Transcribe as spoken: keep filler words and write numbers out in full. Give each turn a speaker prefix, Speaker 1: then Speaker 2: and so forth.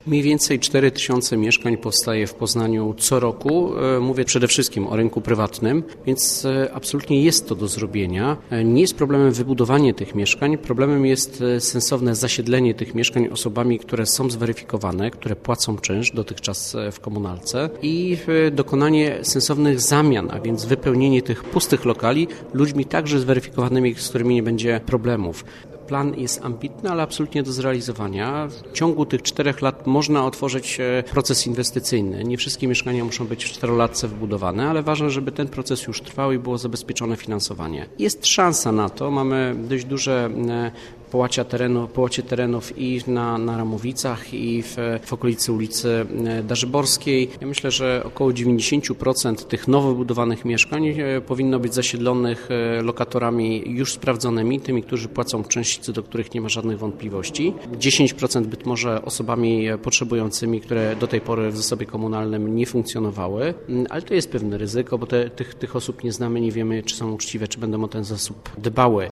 Speaker 1: Mniej więcej cztery tysiące mieszkań powstaje w Poznaniu co roku. Mówię przede wszystkim o rynku prywatnym, więc absolutnie jest to do zrobienia. Nie jest problemem wybudowanie tych mieszkań, problemem jest sensowne zasiedlenie tych mieszkań osobami, które są zweryfikowane, które płacą czynsz dotychczas w komunalce i dokonanie sensownych zamian, a więc wypełnienie tych pustych lokali ludźmi także zweryfikowanymi, z którymi nie będzie problemów. Plan jest ambitny, ale absolutnie do zrealizowania. W ciągu tych czterech lat można otworzyć proces inwestycyjny. Nie wszystkie mieszkania muszą być w czterolatce wybudowane, ale ważne, żeby ten proces już trwał i było zabezpieczone finansowanie. Jest szansa na to. Mamy dość duże połacie, terenu, połacie terenów i na, na Ramowicach, i w, w okolicy ulicy Darzyborskiej. Ja myślę, że około dziewięćdziesiąt procent tych nowo budowanych mieszkań powinno być zasiedlonych lokatorami już sprawdzonymi, tymi, którzy płacą czynsz, co do których nie ma żadnych wątpliwości. dziesięć procent być może osobami potrzebującymi, które do tej pory w zasobie komunalnym nie funkcjonowały, ale to jest pewne ryzyko, bo te, tych, tych osób nie znamy, nie wiemy, czy są uczciwe, czy będą o ten zasób dbały.